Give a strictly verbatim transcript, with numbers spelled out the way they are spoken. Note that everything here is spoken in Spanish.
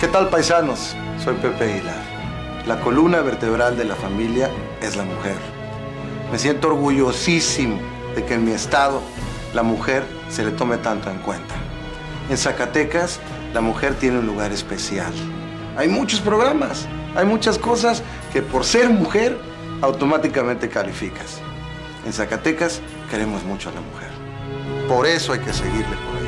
tal, paisanos? Soy Pepe Aguilar. La columna vertebral de la familia es la mujer. Me siento orgullosísimo de que en mi estado la mujer se le tome tanto en cuenta. En Zacatecas, la mujer tiene un lugar especial. Hay muchos programas, hay muchas cosas que por ser mujer automáticamente calificas. En Zacatecas queremos mucho a la mujer. Por eso hay que seguirle por ahí.